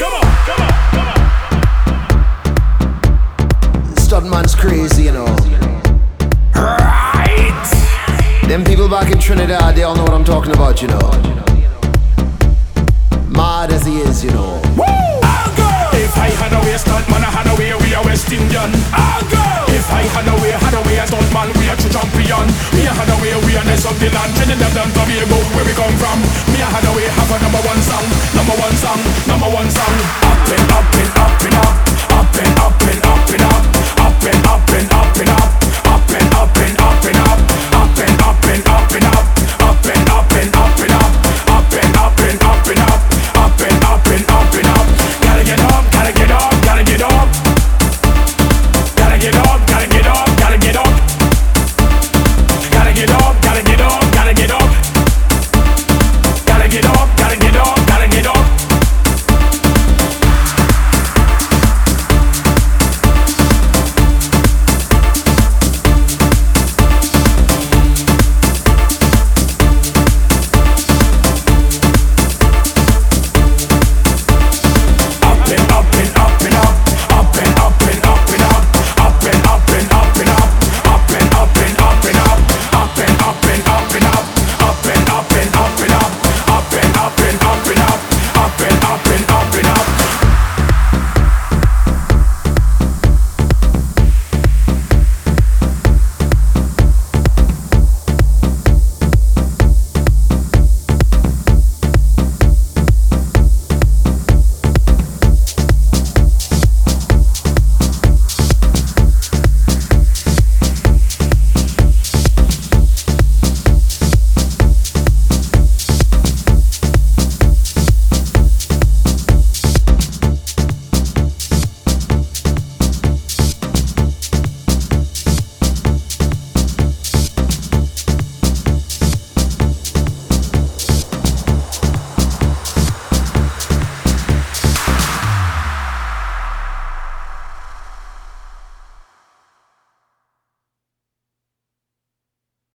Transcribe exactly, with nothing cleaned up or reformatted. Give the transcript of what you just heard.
Come on, come on, come on. Studman's crazy, you know. Right. Them people back in Trinidad, they all know what I'm talking about, you know. Mad as he is, you know. Woo! I'll go. If I had a way, stunt man, I had a way, we are West Indian. I'll go. If I had a way, had a way, stunt man, we are true champion. We had a way, we are next of the land. Trinidad and Tobago, where we come from. Me I had a way, have a number one song, number one song, number one song.